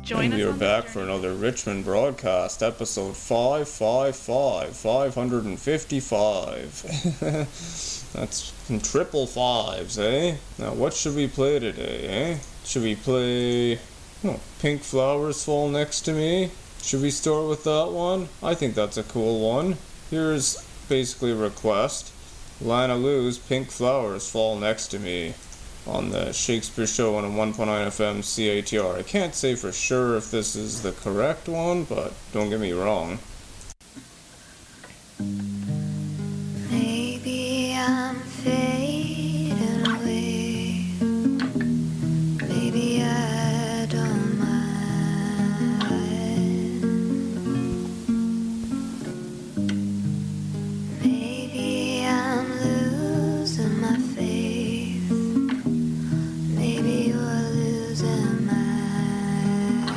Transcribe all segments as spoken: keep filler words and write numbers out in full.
Join and us we are on the back journey. for another Richmond broadcast, episode five five five, five hundred fifty-five. That's some triple fives, eh? Now, what should we play today, eh? Should we play... Oh, Pink Flowers Fall Next to Me? Should we start with that one? I think that's a cool one. Here's basically a request. Lana Lou's Pink Flowers Fall Next to Me on the Shakespeare Show on a one point nine F M C A T R. I can't say for sure if this is the correct one, but don't get me wrong. Maybe I'm fading away. Maybe I don't mind. Maybe I'm losing my faith. Maybe you're losing mine.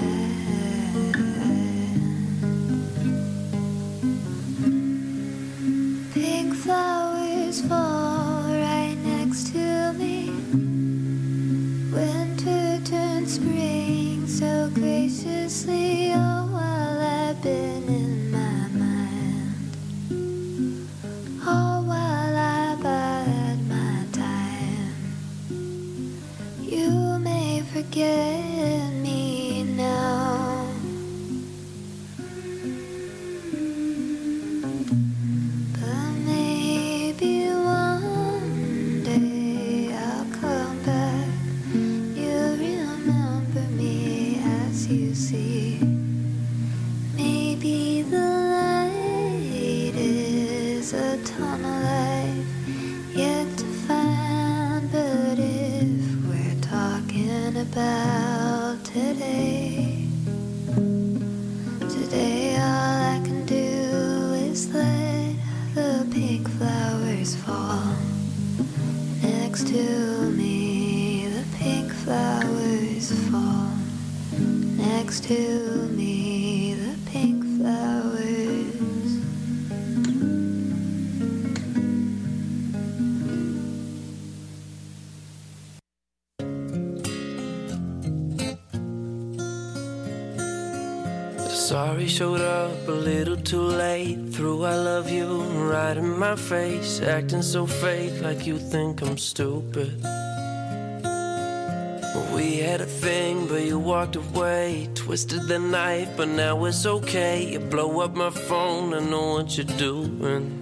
Pink flowers fall right next to me. Winter turns spring so graciously. Oh, while I've been in my mind. Oh, while I bide my time. You may forget me now. But maybe one day I'll come back. You'll remember me as you see. Maybe the light is a tunnel I've yet to find. But if we're talking about today, today all I can do is let the pink flowers fall next to me. The pink flowers fall next to me. The pink flowers. Sorry showed up a little too late. Threw I love you right in my face. Acting so fake like you think I'm stupid. We had a thing but you walked away. Twisted the knife but now it's okay. You blow up my phone, I know what you're doing.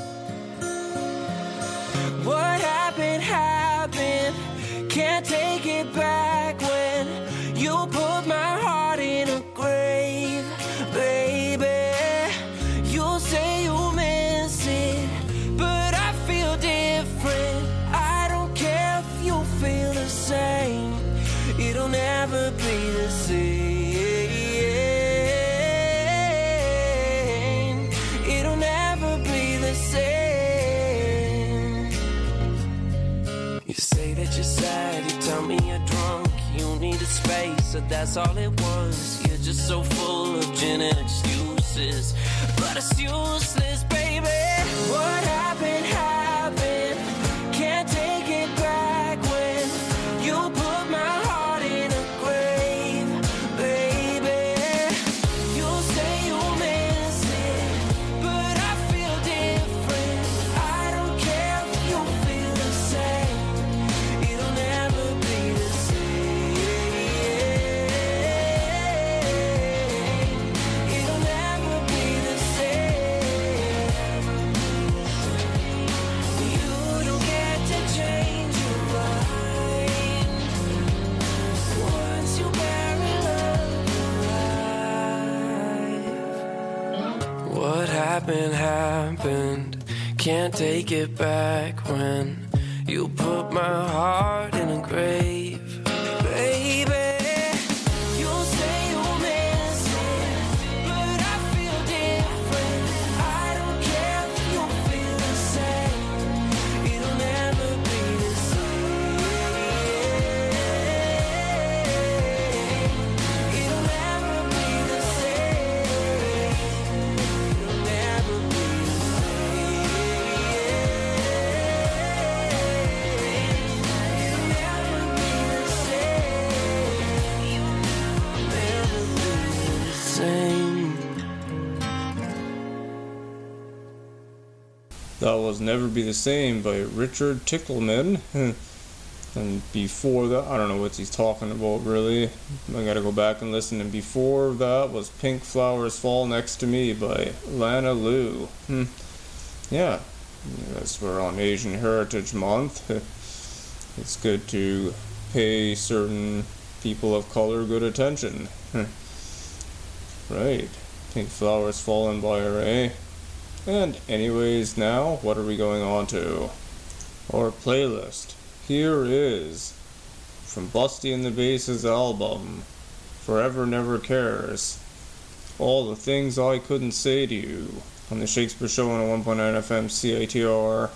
What happened, happened. Can't take it back when you put my heart in a grave, baby. You say you miss it, but I feel different. I don't care if you feel the same. It'll never be the same. It'll never be the same. You say that you're sad, you tell me you're drunk. You needed space, so that's all it was. You're just so full of gin and excuses, but it's useless, baby. What happened, happened. Can't take it back when you put my heart in a grave, baby. You say you miss it, but I feel different. I don't care if you feel the same. It'll never be the same. It'll never be the same. You don't get to change your mind. Once you bury love alive. What happened, happened. Can't take it back when you put my heart in a grave, baby. You say you miss it, but I feel different. I don't care if you feel the same. It'll never be the same. It'll never be the same. It'll never be the same. It'll never be the That Was Never Be the Same by Richard Tickleman. And before that, I don't know what he's talking about really. I gotta go back and listen. And before that was Pink Flowers Fall Next to Me by Lana Lu. Hmm. Yeah, as we're on Asian Heritage Month, it's good to pay certain people of color good attention. Right. Pink Flowers Falling by Ray. And anyways, now, what are we going on to? Our playlist. Here is, from Busty and the Bass's album, Forever Never Cares, All the Things I Couldn't Say to You, on the Shakespeare Show on one point nine F M C I T R.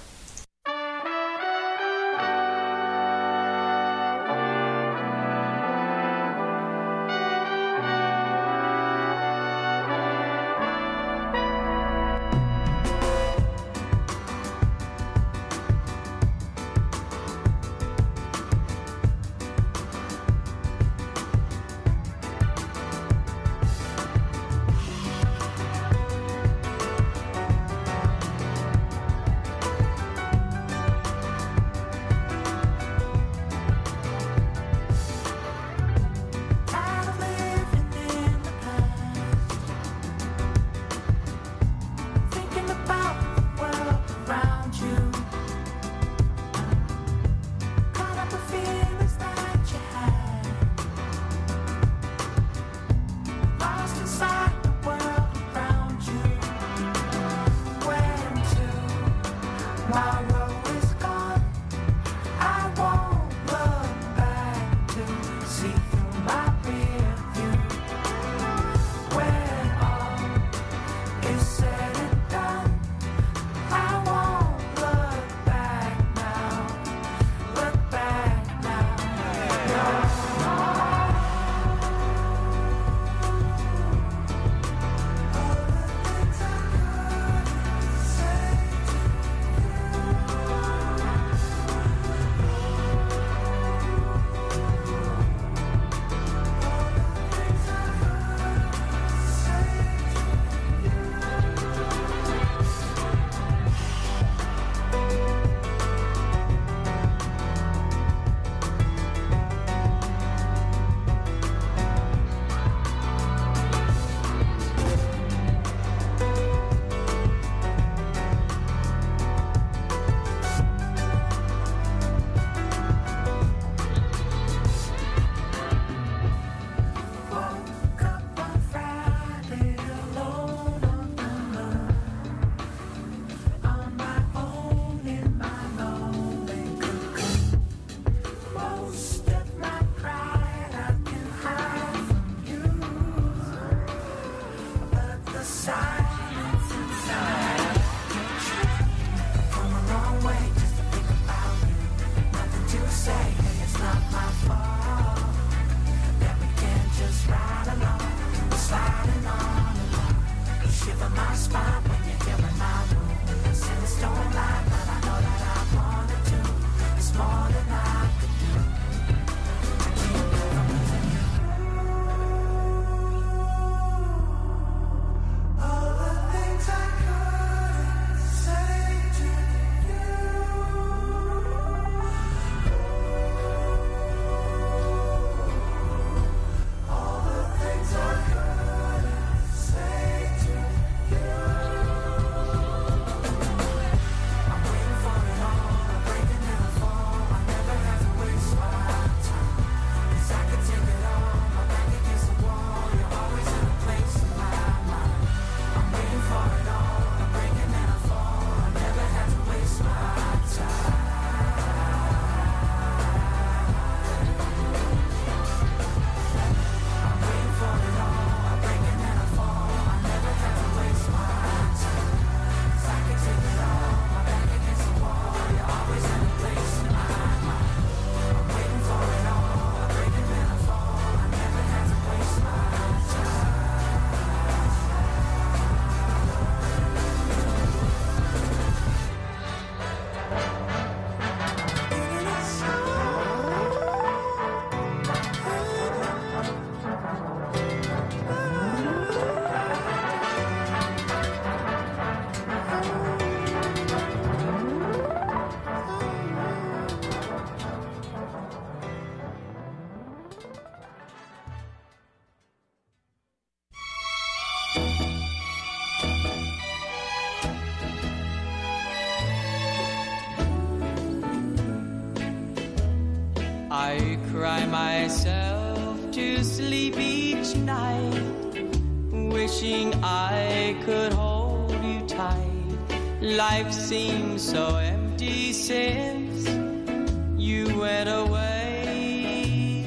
sleep each night, wishing I could hold you tight. Life seems so empty since you went away.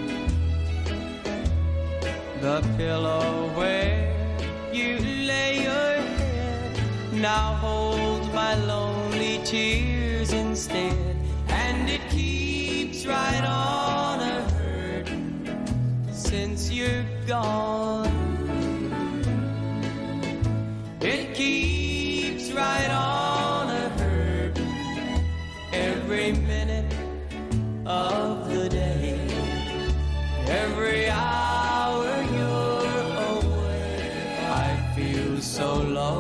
The pillow where you lay your head now holds my lonely tears instead, and it keeps right on a hurtin' since you're gone. It keeps right on a hurtin' every minute of the day, every hour you're away. I feel so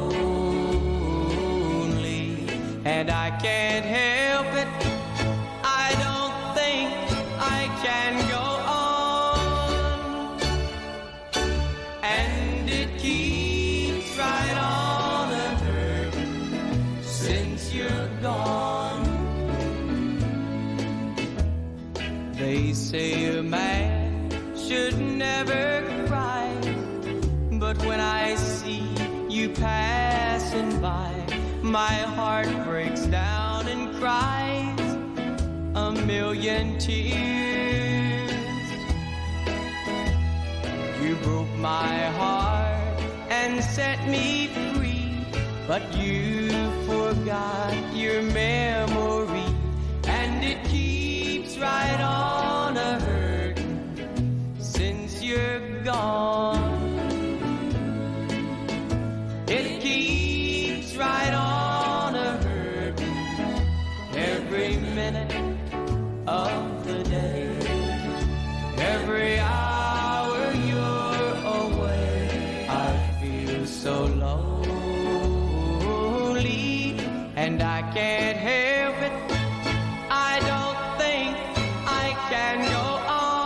lonely, and I can't help it. I don't think I can go on, and it keeps right on a hurtin' since you're gone. They say a man should never cry, but when I see you passing by, my heart breaks down and cries a million tears. You broke my heart and set me free, but you forgot your memory, and it keeps right on a hurtin' since you're gone. It keeps right on a hurtin' every minute of the day, every hour you're away. I feel so lonely, and I can't help it. I don't think I can go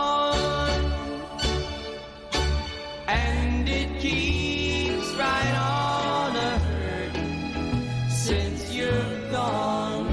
on, and it keeps right on a hurtin' since you're gone.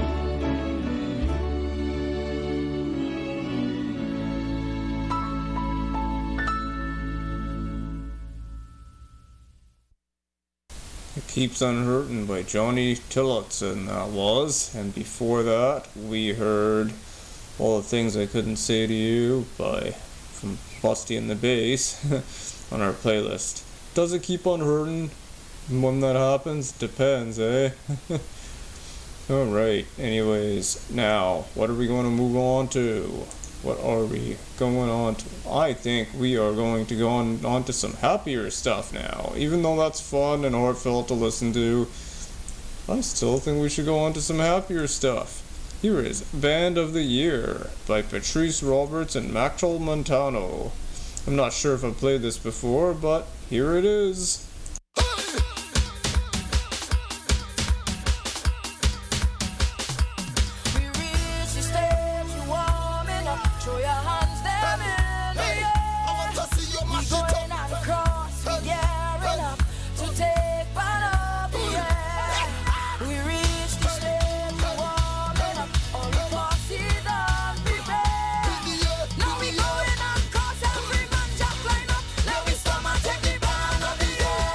It Keeps on Hurtin' by Johnny Tillotson, that was. And before that, we heard All the Things I Couldn't Say to You by from Busty and the Bass on our playlist. Does it keep on hurting when that happens? Depends, eh? Alright, anyways, now, what are we going to move on to? What are we going on to? I think we are going to go on, on to some happier stuff now. Even though that's fun and heartfelt to listen to, I still think we should go on to some happier stuff. Here is Band of the Year by Patrice Roberts and Maxwell Montano. I'm not sure if I've played this before, but here it is. Now we going on cause every man just line up. Let we storm and take the band of the year.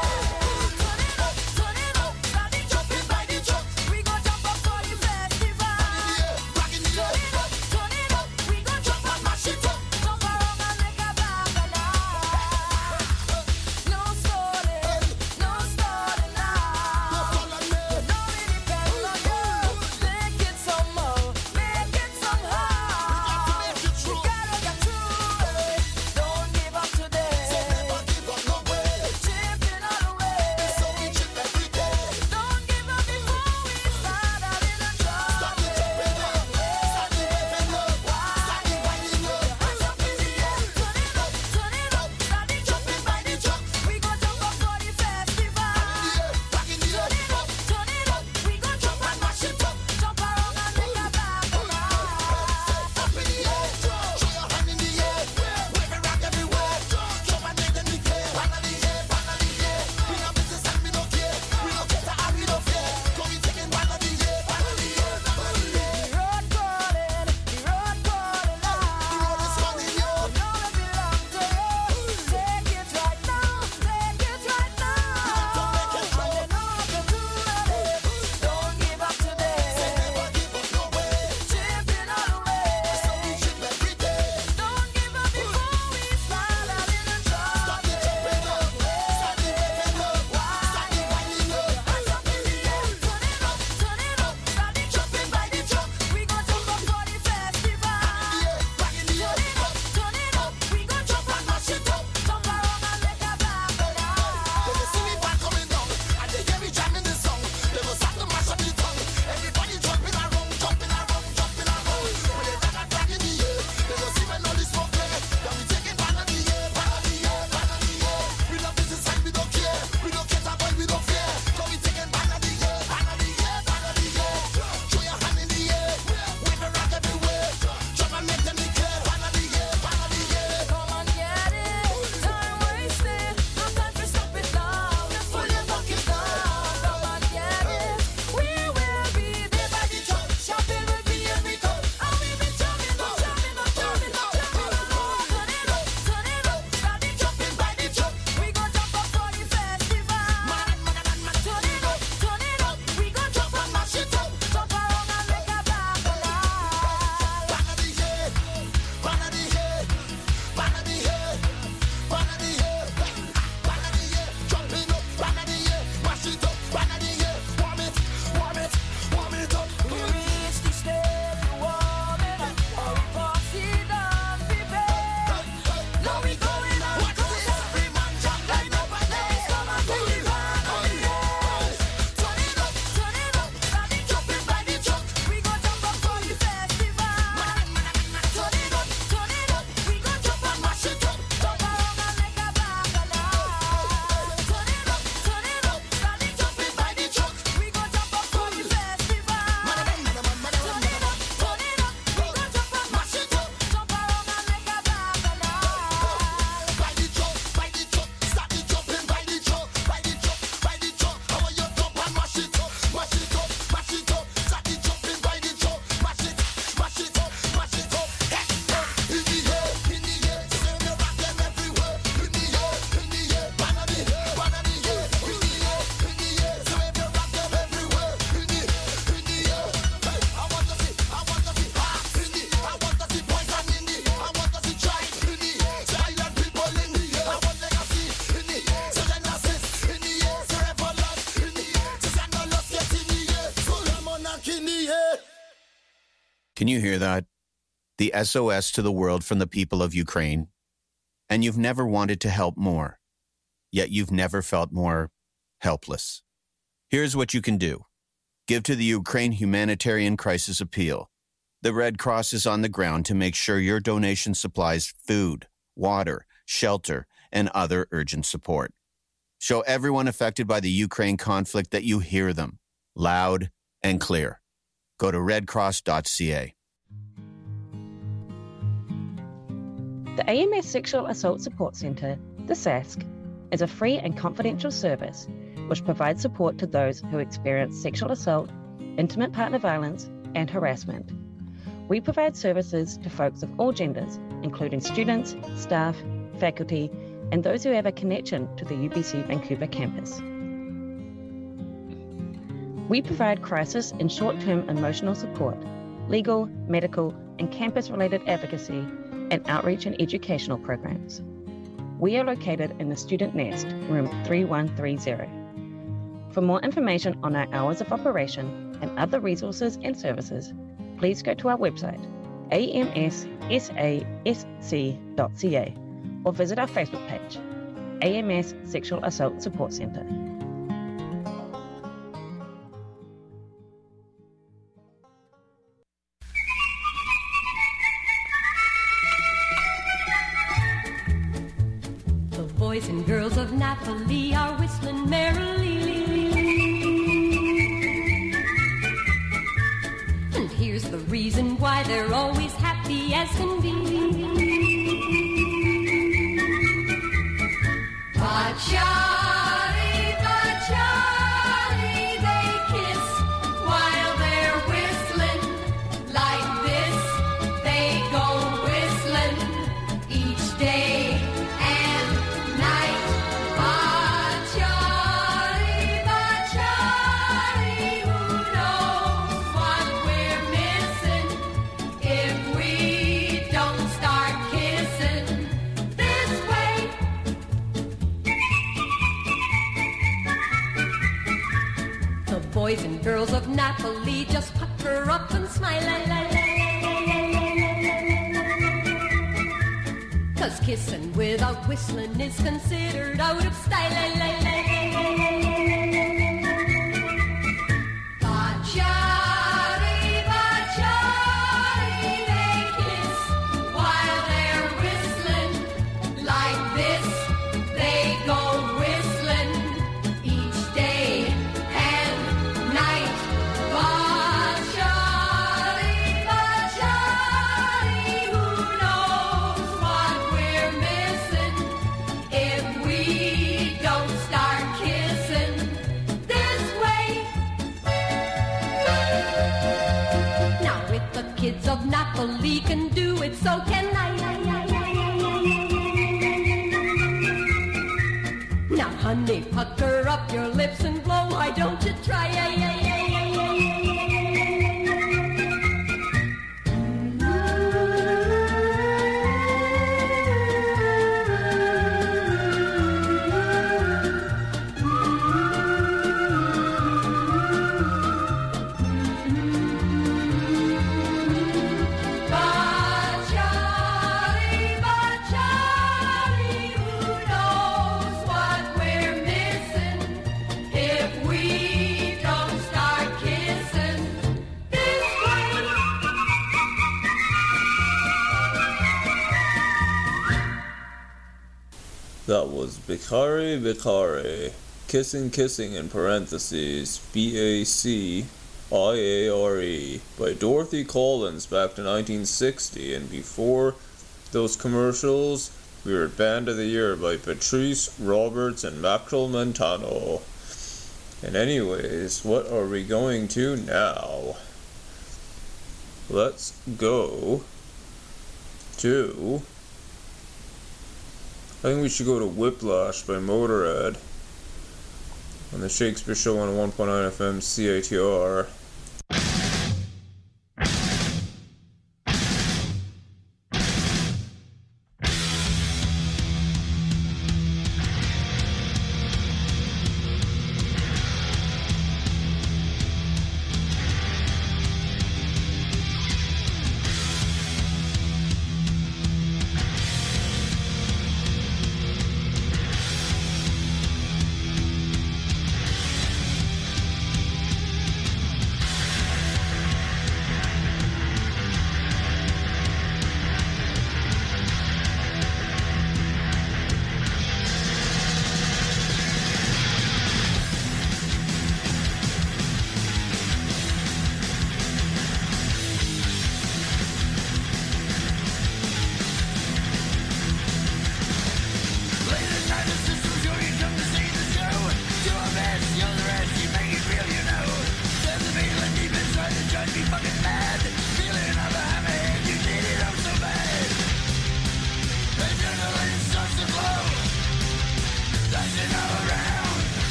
Can you hear that? The S O S to the world from the people of Ukraine. And you've never wanted to help more, yet you've never felt more helpless. Here's what you can do. Give to the Ukraine Humanitarian Crisis Appeal. The Red Cross is on the ground to make sure your donation supplies food, water, shelter, and other urgent support. Show everyone affected by the Ukraine conflict that you hear them, loud and clear. Go to red cross dot c a. The A M S Sexual Assault Support Centre, the S A S C, is a free and confidential service which provides support to those who experience sexual assault, intimate partner violence, and harassment. We provide services to folks of all genders, including students, staff, faculty, and those who have a connection to the U B C Vancouver campus. We provide crisis and short-term emotional support, legal, medical, and campus-related advocacy, and outreach and educational programs. We are located in the Student Nest, room three one three zero. For more information on our hours of operation and other resources and services, please go to our website, a m s s a s c dot c a, or visit our Facebook page, A M S Sexual Assault Support Centre. Boys and girls of Napoli are whistling merrily. And here's the reason why they're always happy as can be. Baciare, baciare, they kiss while they're whistling. Like this, they go whistling each day. Boys and girls of Napoli just pucker up and smile. Cause kissing without whistling is considered out of style. Baciare, baciare, they kiss while they're whistling. Like this, they go whistling each day. Kids of Napoli can do it, so can I. Now, honey, pucker up your lips and blow. Why don't you try? That was Bacare Bacare, Kissing Kissing in parentheses, B A C I A R E, by Dorothy Collins back to nineteen sixty, and before those commercials, we were at Band of the Year by Patrice Roberts and Mackerel Montano. And anyways, what are we going to now? Let's go to... I think we should go to Whiplash by Motorhead on the Shakespeare Show on one point nine F M C A T R.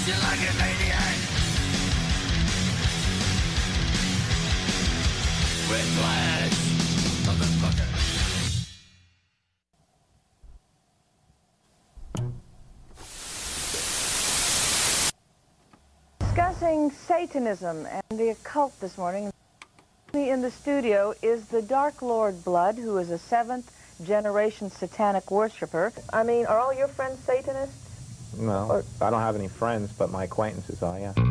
You like it, maniac? Whiplash, motherfucker. Discussing Satanism and the occult this morning. In the studio is the Dark Lord Blood, who is a seventh generation satanic worshiper. I mean, are all your friends Satanists? No, or I don't have any friends, but my acquaintances are, yeah.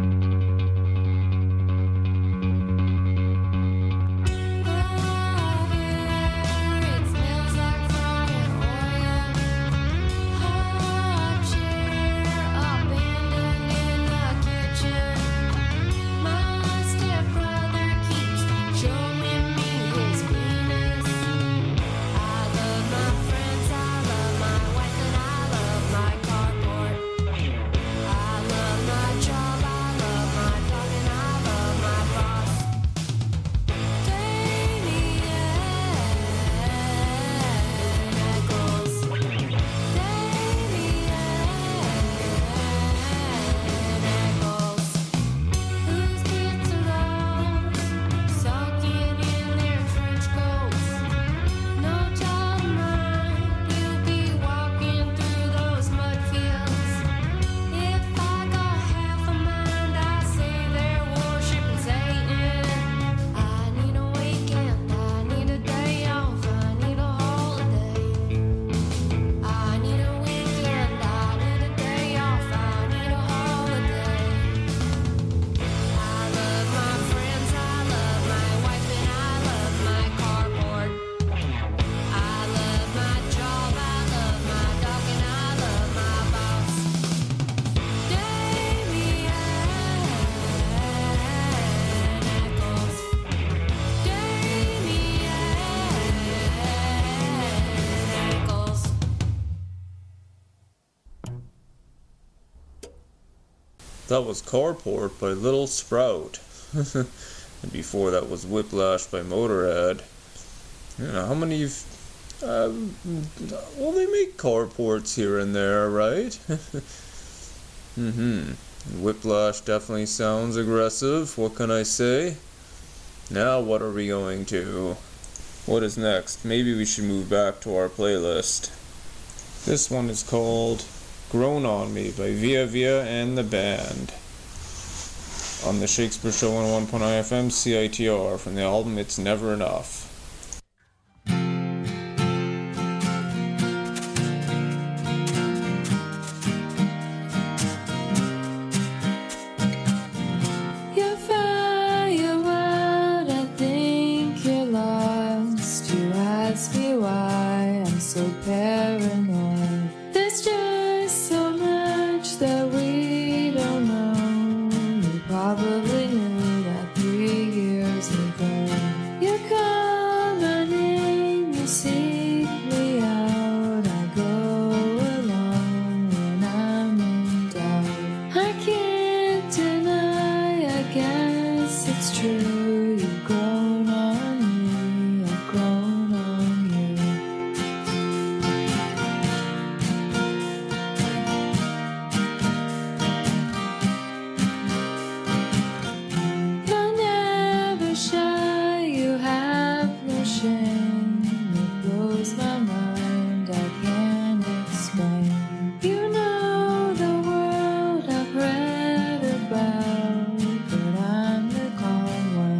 That was Carport by Little Sprout. And before that was Whiplash by Motorhead. You know, how many you've... Uh, well, they make carports here and there, right? mm-hmm. Whiplash definitely sounds aggressive. What can I say? Now what are we going to... What is next? Maybe we should move back to our playlist. This one is called Grown On Me by Via Via and the Band. On the Shakespeare Show one oh one point nine F M C I T R from the album It's Never Enough. But I'm the calm one.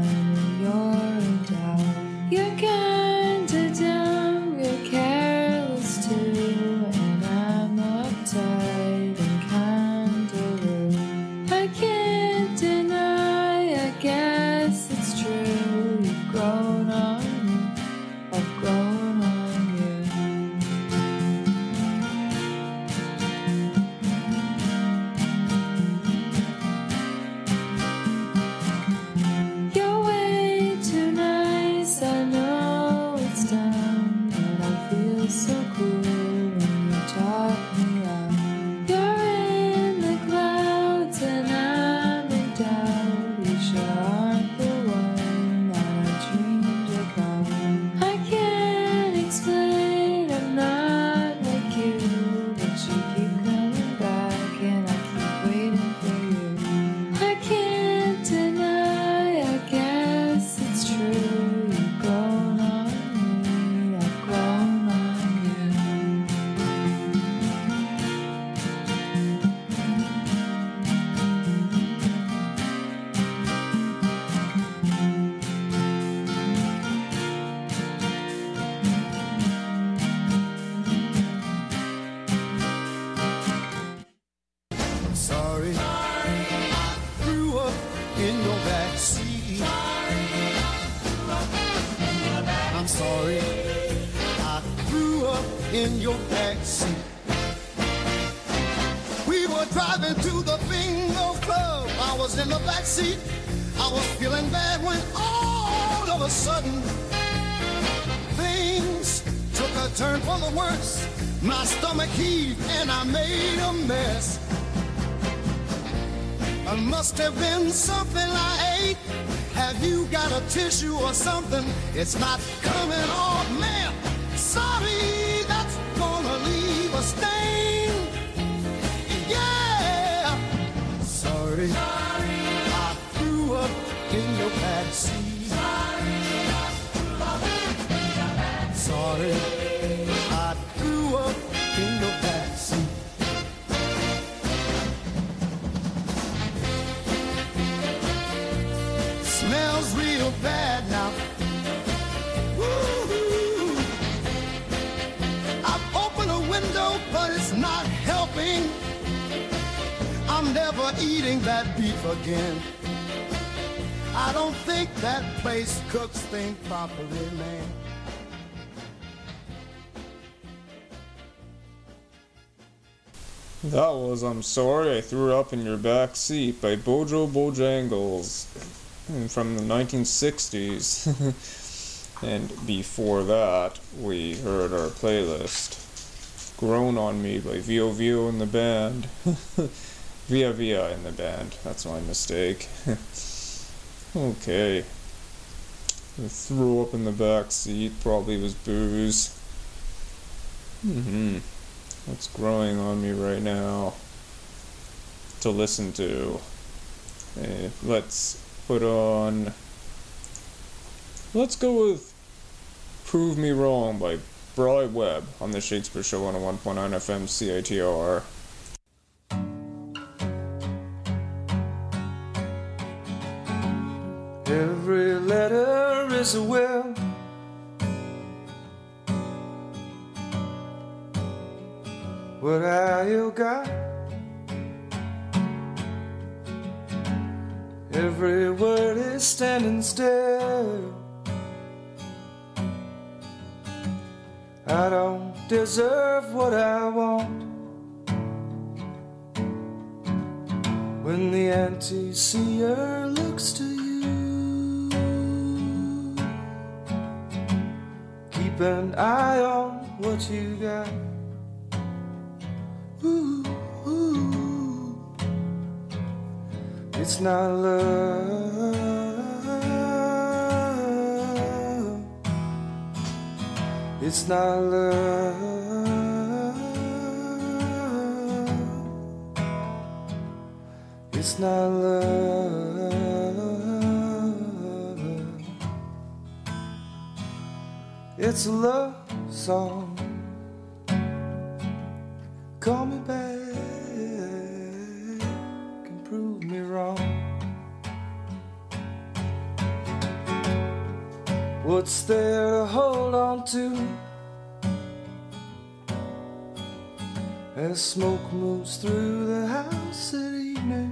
in your backseat. We were driving to the bingo club. I was in the backseat. I was feeling bad when all of a sudden things took a turn for the worse. My stomach heaved and I made a mess. It must have been something I ate. Have you got a tissue or something? It's not coming off, man. Sorry, that's gonna leave a stain. Yeah. Sorry, Sorry. I threw up in your backseat. Sorry, I threw up in your backseat. Sorry, I threw up in your backseat. Smells real bad now. Woo-hoo. I've opened a window, but it's not helping. I'm never eating that beef again. I don't think that place cooks things properly, man. That was I'm Sorry I Threw Up in Your Back Seat by Bojo Bojangles from the nineteen sixties. And before that, we heard our playlist, Grown on Me by Vio Vio in the band. Via Via in the band, that's my mistake. Okay. I threw up in the back seat, probably was booze. Mm-hmm. What's growing on me right now to listen to? Eh, let's put on... Let's go with Prove Me Wrong by Bri Webb on the Shakespeare Show on a one point nine F M C I T R. Every letter is a will. What have you got? Every word is standing still. I don't deserve what I want. When the anti-seer looks to you, keep an eye on what you got. Ooh, ooh. It's not love. It's not love. It's not love. It's a love song. Call me back and prove me wrong. What's there to hold on to as smoke moves through the house at evening?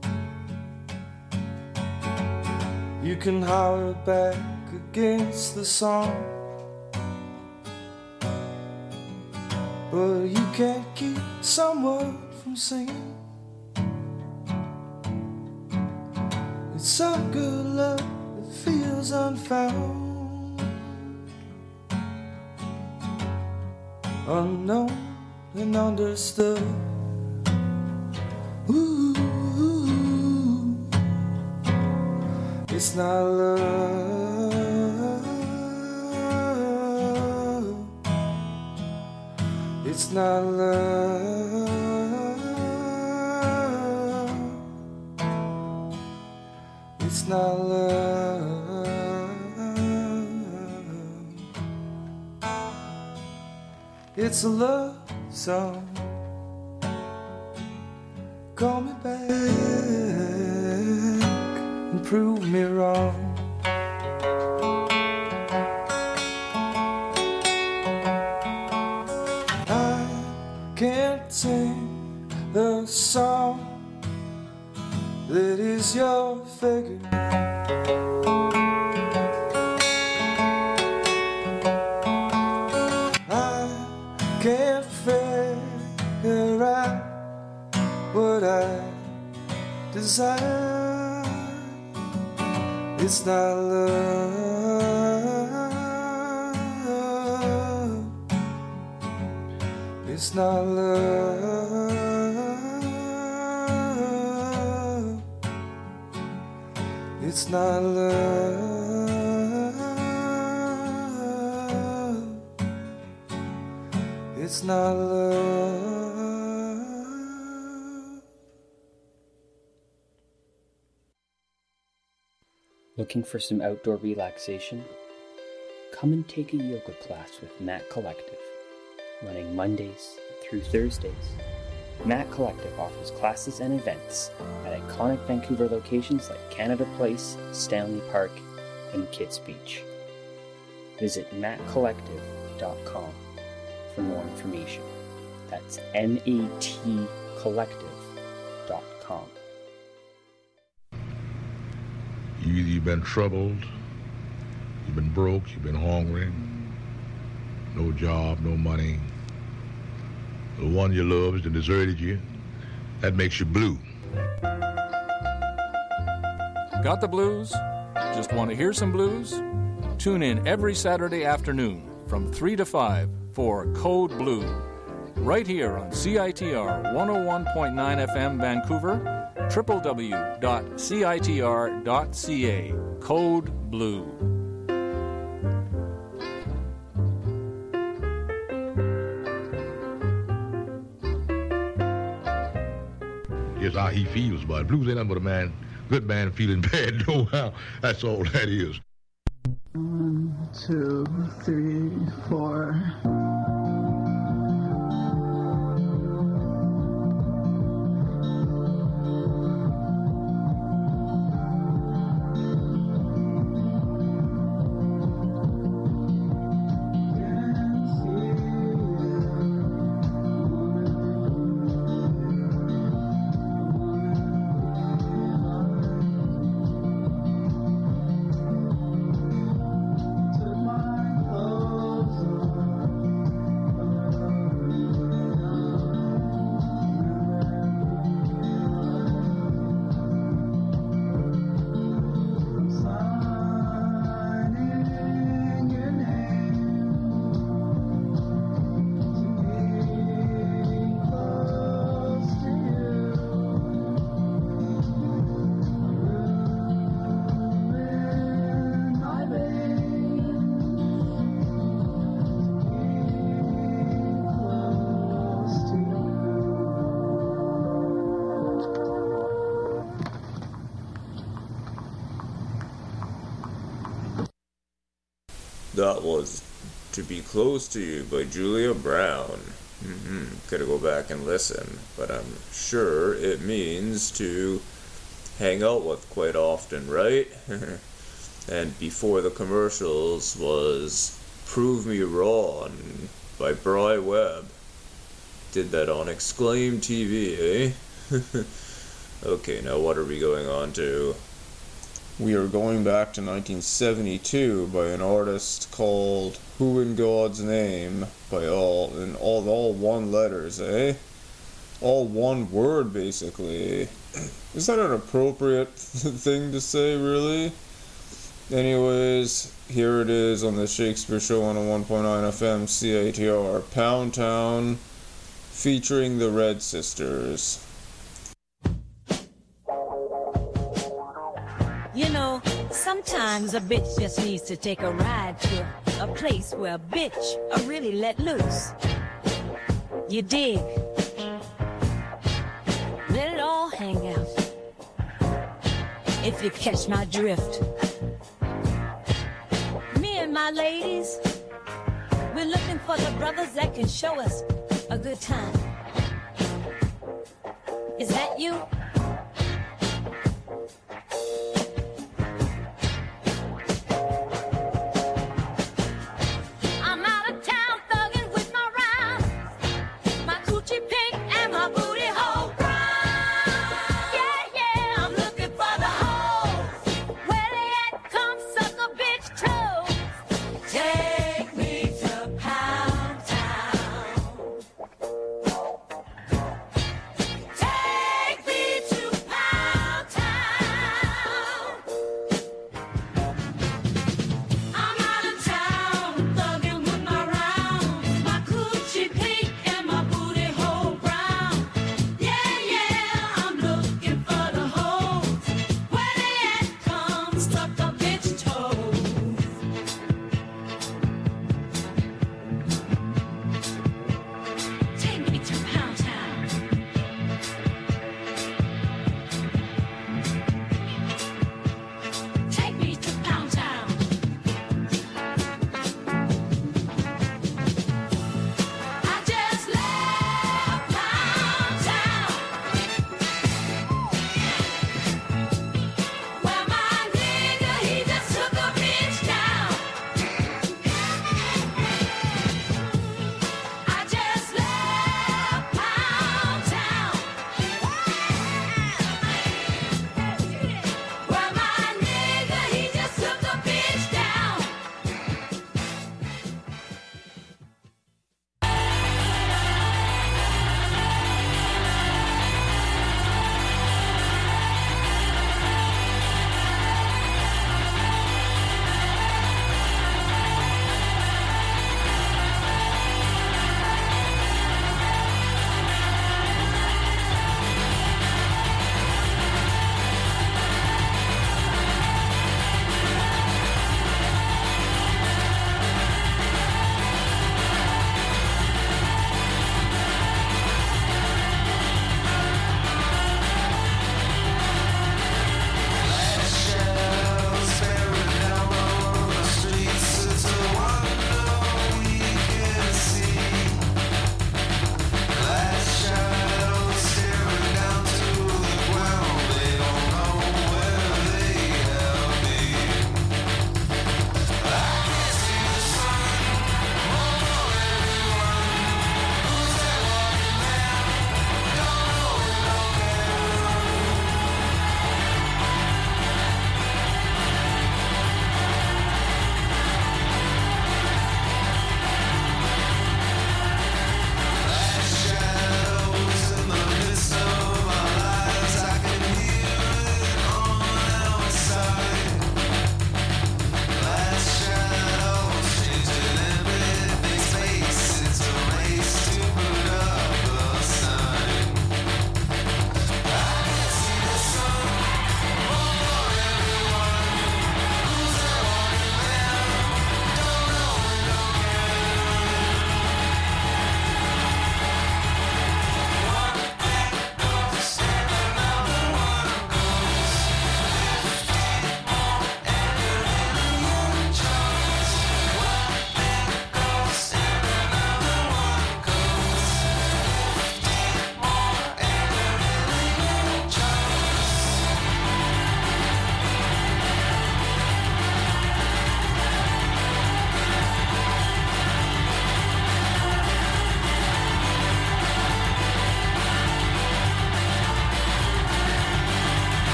You can holler back against the song, but you can't keep someone from singing. It's so good love, it feels unfound, unknown and understood. Ooh, it's not love. It's not love. It's not love. It's a love song. Call me back and prove me wrong. Can't sing the song that is your figure. I desire. It's not love. It's not love. It's not love. It's not love. Looking for some outdoor relaxation? Come and take a yoga class with Mat Collective, running Mondays through Thursdays. Mat Collective offers classes and events at iconic Vancouver locations like Canada Place, Stanley Park, and Kits Beach. Visit mat collective dot com for more information. That's M A T collective dot com. You either you've been troubled, you've been broke, you've been hungry, no job, no money. The one you loved and deserted you, that makes you blue. Got the blues? Just want to hear some blues? Tune in every Saturday afternoon from three to five for Code Blue, right here on C I T R one oh one point nine F M Vancouver, w w w dot c i t r dot c a. Code Blue. Just how he feels about it. Blues ain't nothing but a man, good man feeling bad. No how. That's all that is. One, two, three, four. That was To Be Close to You by Julia Brown. Mm-hmm. Gotta go back and listen, but I'm sure it means to hang out with quite often, right? And before the commercials was Prove Me Wrong by Bry Webb. Did that on Exclaim T V, eh? Okay, now what are we going on to? We are going back to nineteen seventy-two by an artist called Who in God's Name, by all, in all, all one letters, eh? All one word, basically. Is that an appropriate thing to say, really? Anyways, here it is on the Shakespeare Show on one oh one point nine F M C I T R, Pound Town, featuring the Red Sisters. You know, sometimes a bitch just needs to take a ride to a place where a bitch are really let loose. You dig? Let it all hang out. If you catch my drift. Me and my ladies, we're looking for the brothers that can show us a good time. Is that you? Take me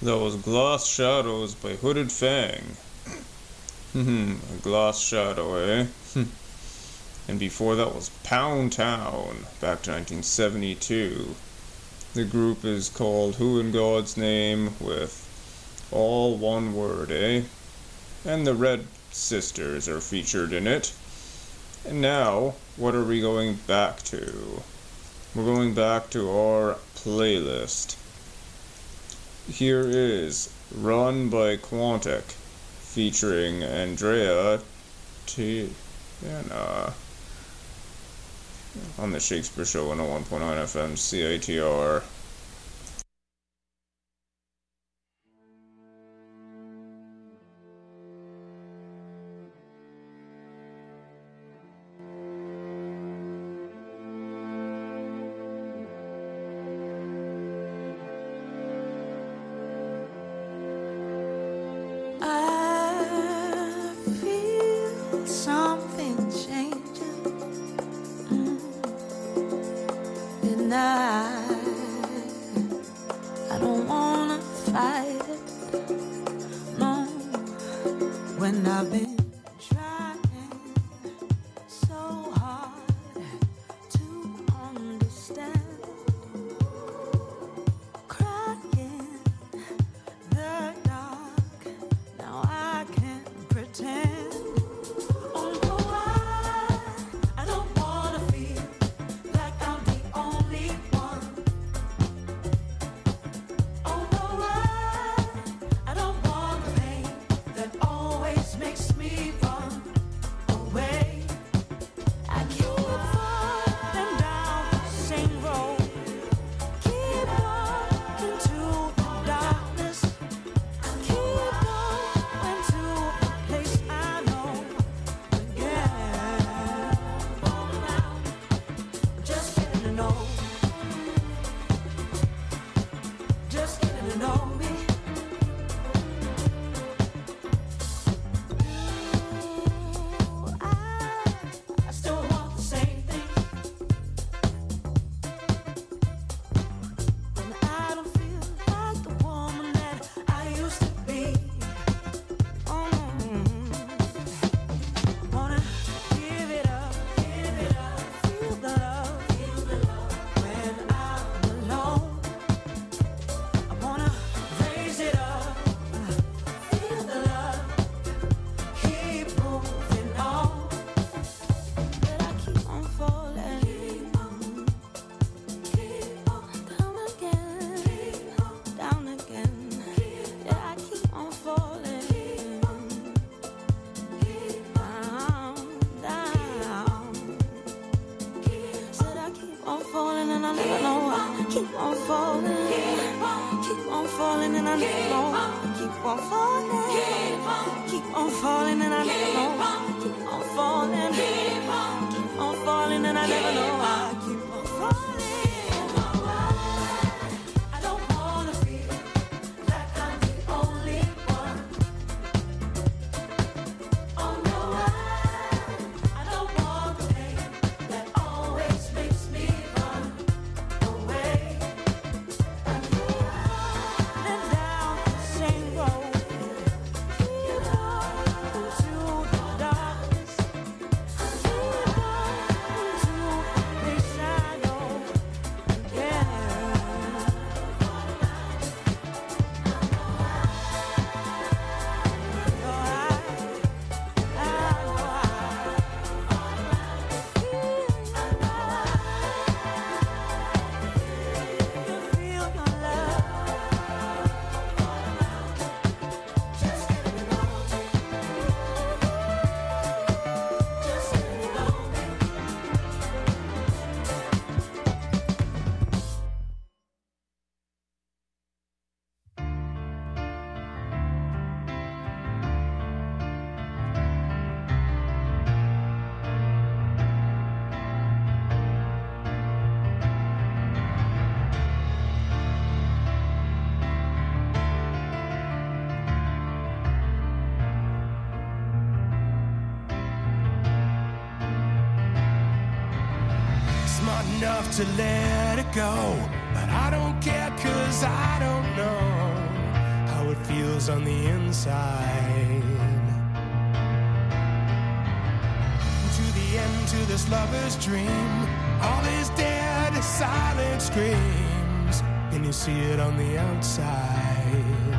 That was Glass Shadows by Hooded Fang. Hmm, a glass shadow, eh? And before that was Pound Town, back to nineteen seventy-two. The group is called Who in God's Name, with all one word, eh? And the Red Sisters are featured in it. And now, what are we going back to? We're going back to our playlist. Here is Run by Quantic, featuring Andrea T. Tiana on the Shakespeare Show one oh one point nine F M C I T R. Enough to let it go, but I don't care 'cause I don't know it feels on the inside. To the end, to this lover's dream, all is dead, silent screams, and you see it on the outside.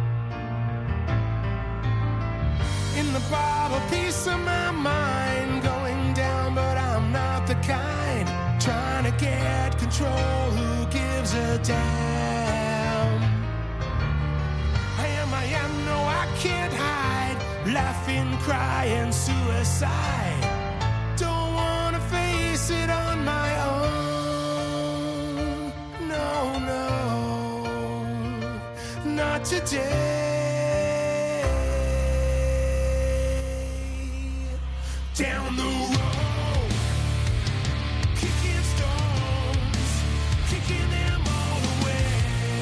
In the bottle, piece of my mind going down, but I'm not the kind trying to get control. Who gives a damn? I am, I am, no, I can't hide. Laughing, crying, suicide. Don't wanna face it on my own. No, no, not today. Down the road, kicking stones, kicking them all away.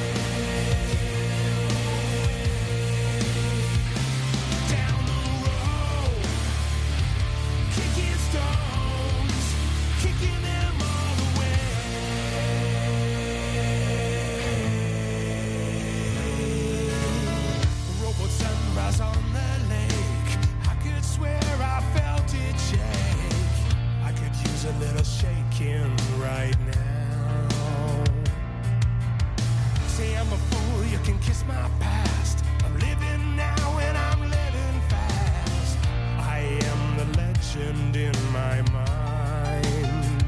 Down the road, kicking stones, kicking them all away. A rowboat sunrise on the lake. I could swear I felt it shake. I could use a little shaking right now. Say I'm a fool, you can kiss my past. I'm living now and I'm living fast. I am the legend in my mind.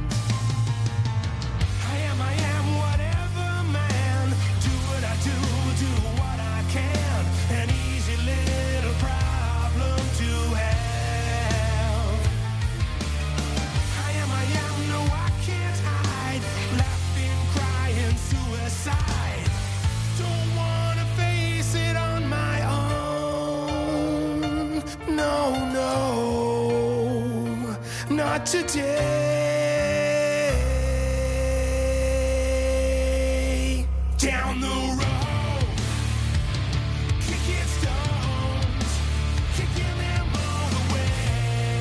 I am, I am whatever man. Do what I do, do what I can. An easy little problem to have. I am, I am, no, I can't hide. Laughing, crying, suicide. Don't wanna face it on my own. No, no, not today. Down the road, kicking stones, kicking them all away.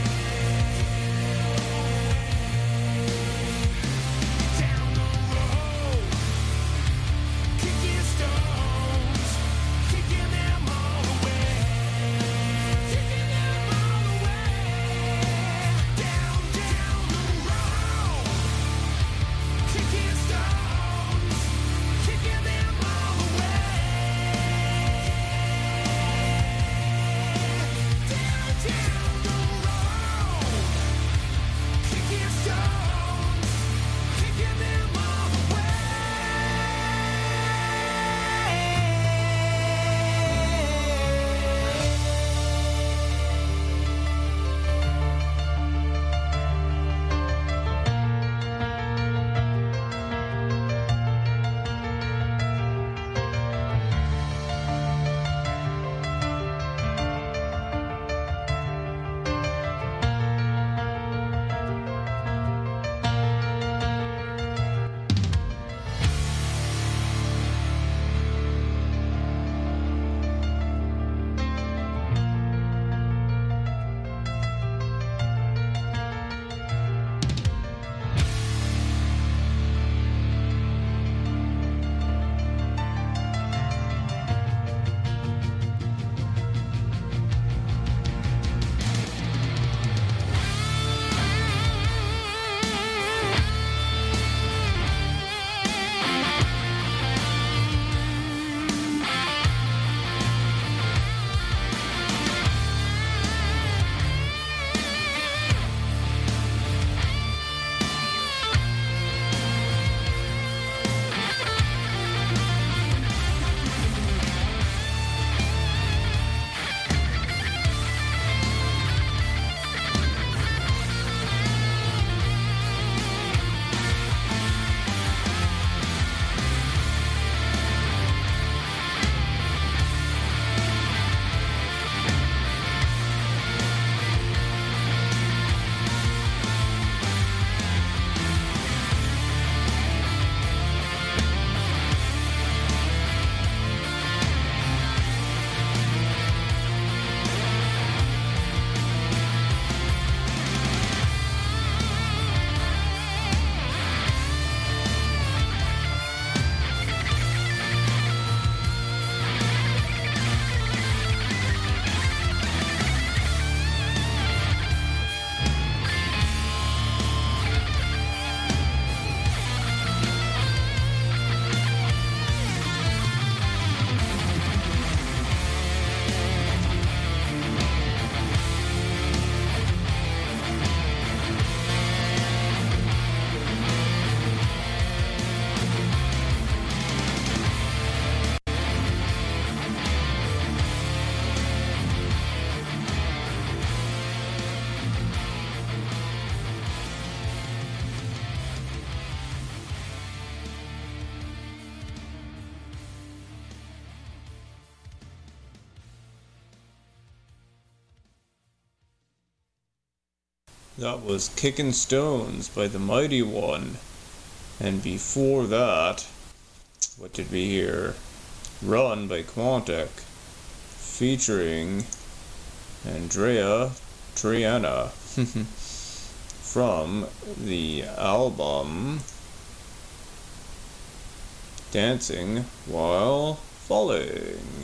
Down the road, kicking stones, kicking them all away. Kicking them all away. Down, down the That was Kickin' Stones by The Mighty One. And before that, what did we hear? Run by Quantic, featuring Andrea Triana, from the album Dancing While Falling.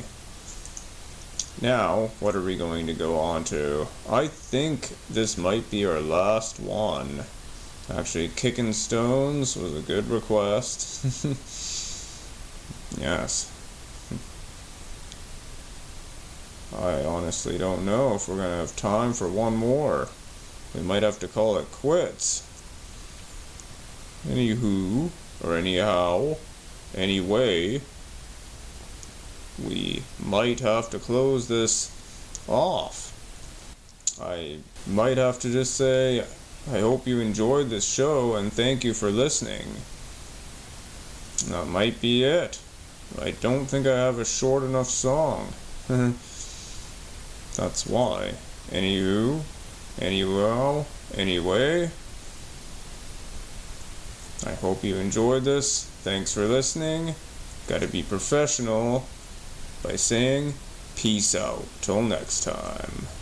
Now, what are we going to go on to? I think this might be our last one. Actually, Kickin' Stones was a good request. Yes. I honestly don't know if we're going to have time for one more. We might have to call it quits. Anywho, or anyhow, anyway, we might have to close this off. I might have to just say, I hope you enjoyed this show and thank you for listening. That might be it. I don't think I have a short enough song. That's why. Anywho, anywho, anyway, I hope you enjoyed this. Thanks for listening. Gotta be professional by saying peace out. Till next time.